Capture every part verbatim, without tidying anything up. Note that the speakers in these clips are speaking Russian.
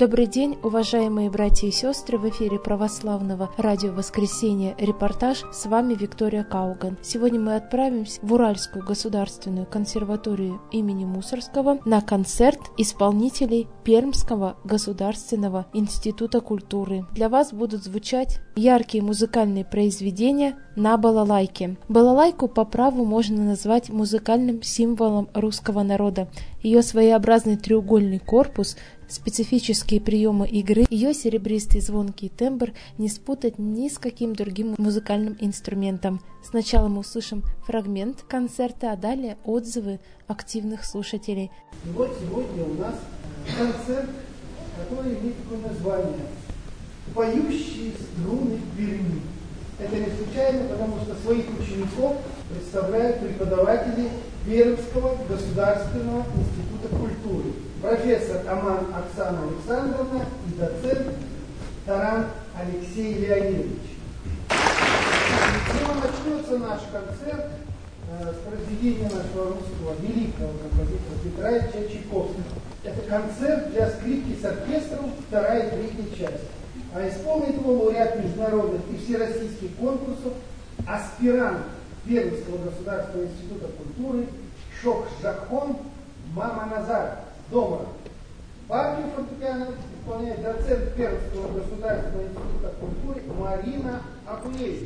Добрый день, уважаемые братья и сестры, в эфире православного радио «Воскресенье» репортаж, с вами Виктория Кауган. Сегодня мы отправимся в Уральскую государственную консерваторию имени Мусоргского на концерт исполнителей Пермского государственного института культуры. Для вас будут звучать яркие музыкальные произведения на балалайке. Балалайку по праву можно назвать музыкальным символом русского народа. Ее своеобразный треугольный корпус, специфические приемы игры, ее серебристый звонкий тембр не спутать ни с каким другим музыкальным инструментом. Сначала мы услышим фрагмент концерта, а далее отзывы активных слушателей. И вот сегодня у нас концерт, который имеет такое название «Поющие струны Перми». Это не случайно, потому что своих учеников представляют преподаватели Пермского государственного института культуры. Профессор Аман Оксана Александровна и доцент Таран Алексей Леонидович. Сегодня начнется наш концерт э, с произведения нашего русского великого композитора Петра Ильича Чайковского. Это концерт для скрипки с оркестром, вторая и третья часть. А исполнит его лауреат международных и всероссийских конкурсов, аспирант Пермского государственного института культуры Шохжахон Маманазар Домра. Партию фортепиано исполняет доцент Пермского государственного института культуры Марина Акулевич.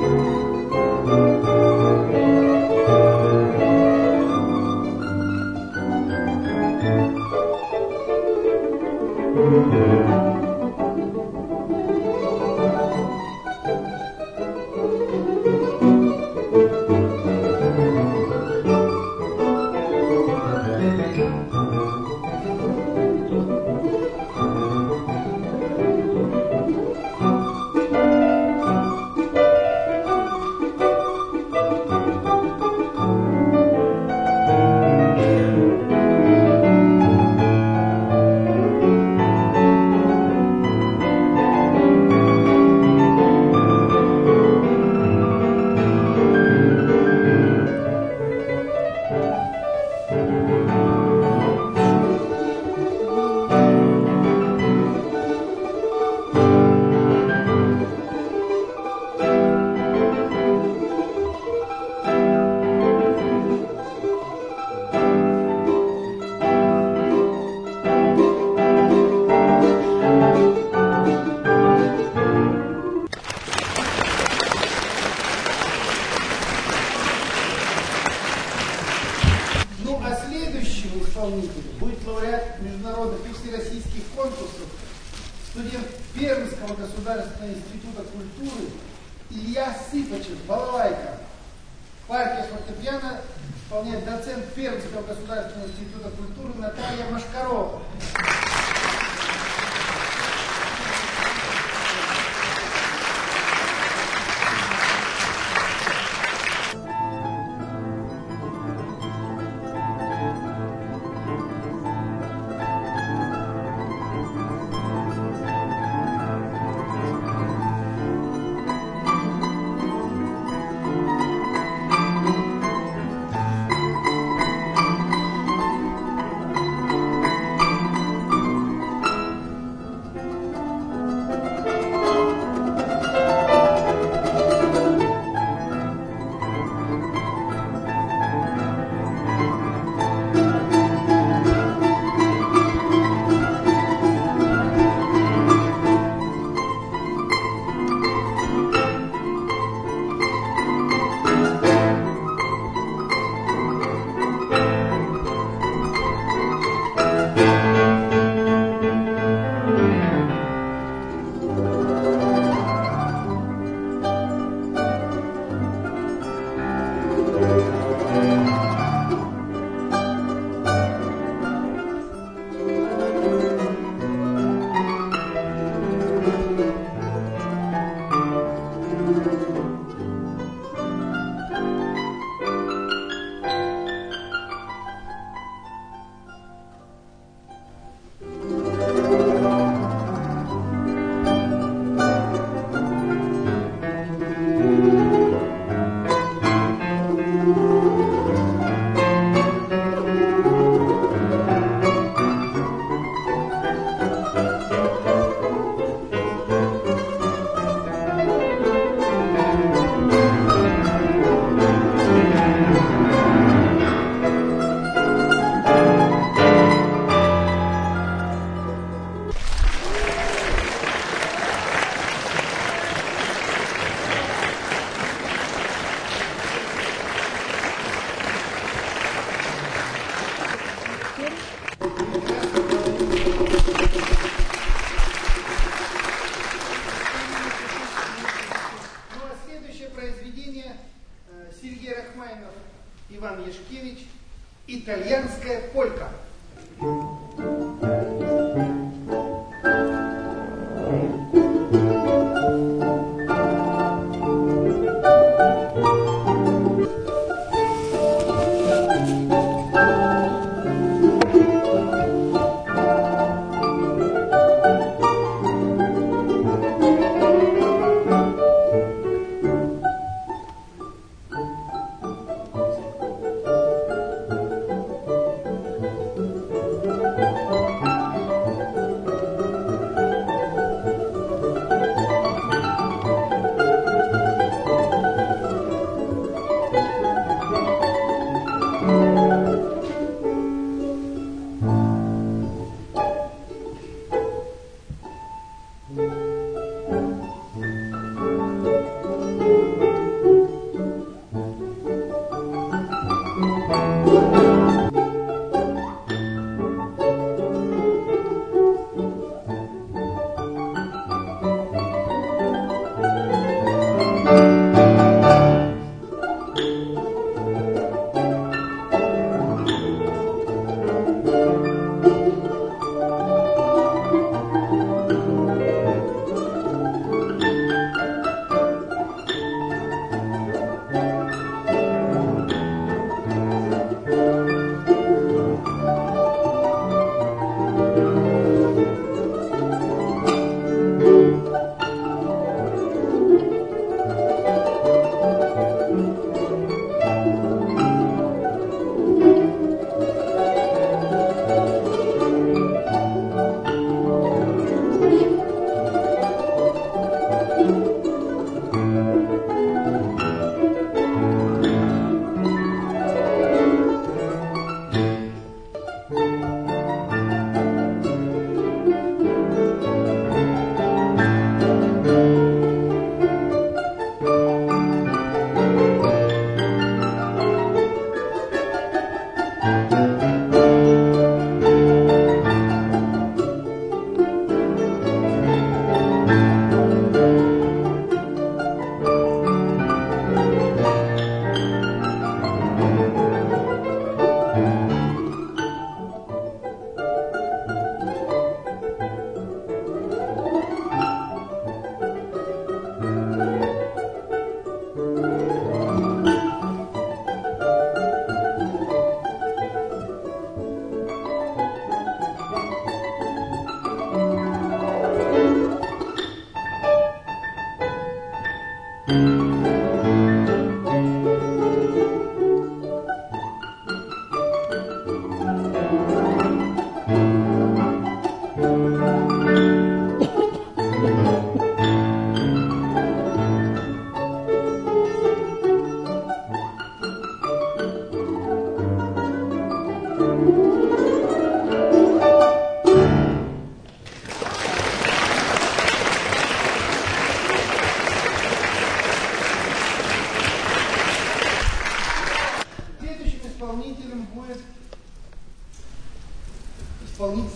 Будет лауреат международных и всероссийских конкурсов, студент Пермского государственного института культуры Илья Сыпачев, балалайка. Партия фортепиано исполняет доцент Пермского государственного института культуры Наталья Машкарова. Иван Яшкевич, итальянская полька.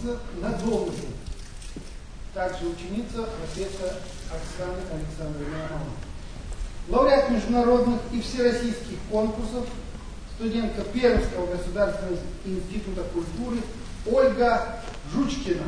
ученица Надзовной, также ученица профессора Оксаны Александровны Романовой. Лауреат международных и всероссийских конкурсов, студентка Пермского государственного института культуры Ольга Жучкина.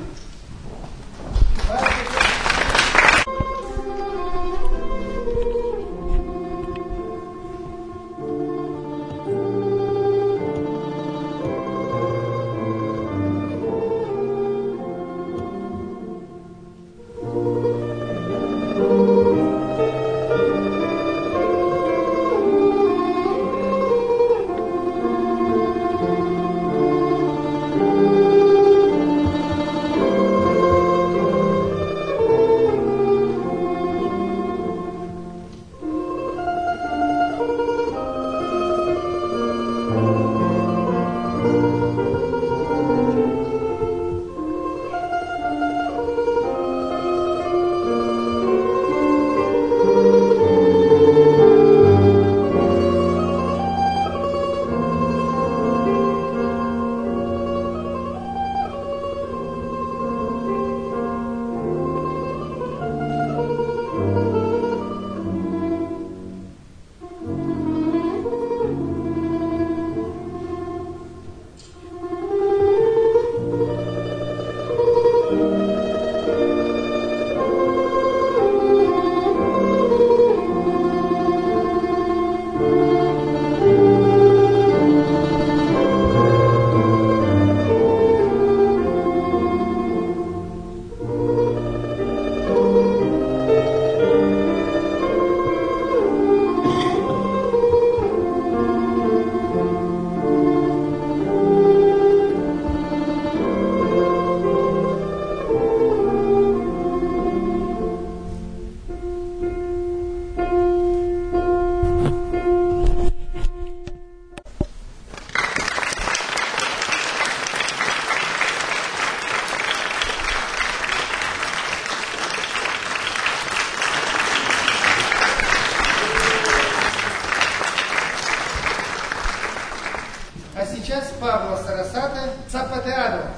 А сейчас Павла Сарасата Цапатеадо.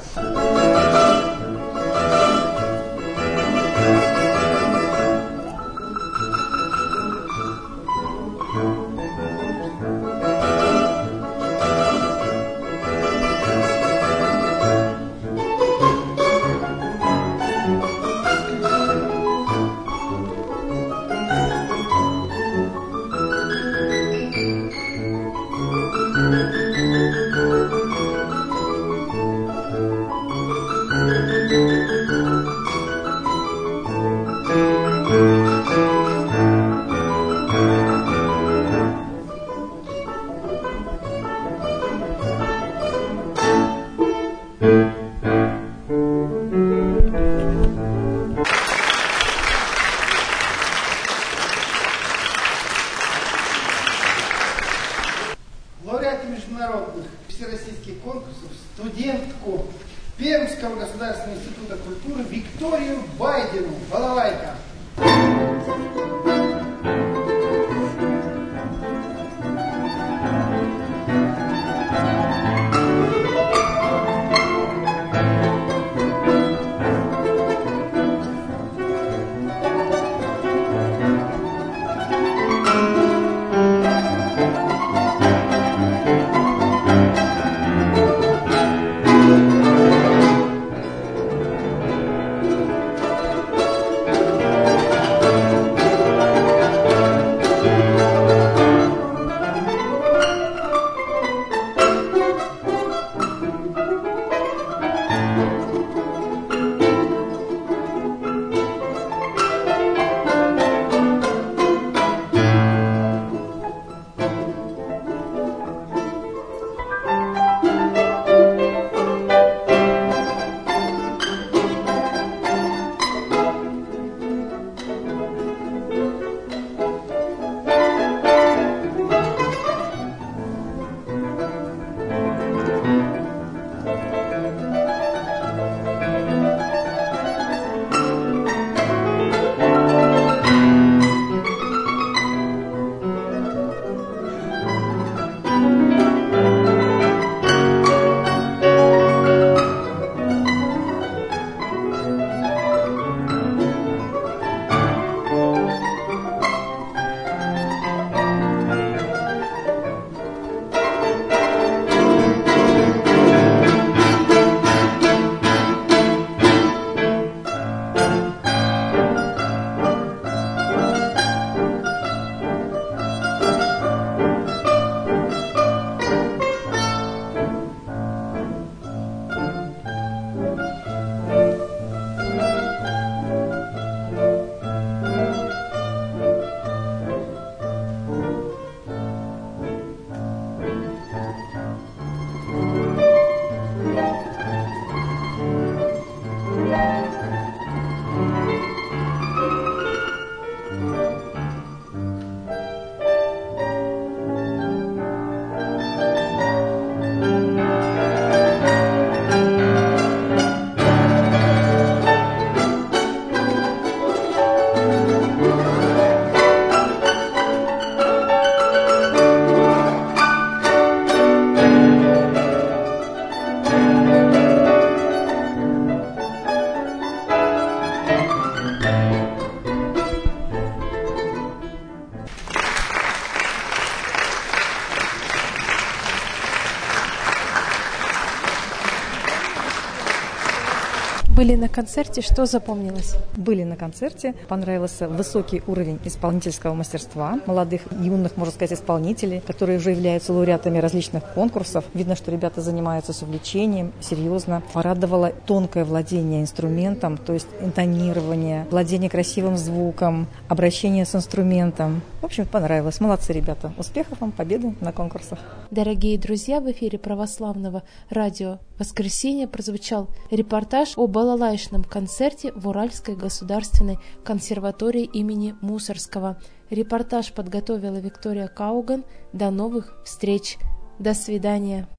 Лауреат международных всероссийских конкурсов, студентку Пермского государственного института культуры Викторию Байдину. Балалайка. были на концерте, что запомнилось? Были на концерте. Понравился высокий уровень исполнительского мастерства молодых, юных, можно сказать, исполнителей, которые уже являются лауреатами различных конкурсов. Видно, что ребята занимаются с увлечением, серьезно. Порадовало тонкое владение инструментом, то есть интонирование, владение красивым звуком, обращение с инструментом. В общем, понравилось. Молодцы ребята. Успехов вам, победы на конкурсах. Дорогие друзья, в эфире православного радио «Воскресенье» прозвучал репортаж о балалаечном концерте в Уральской государственной консерватории имени Мусоргского. Репортаж подготовила Виктория Кауган. До новых встреч. До свидания.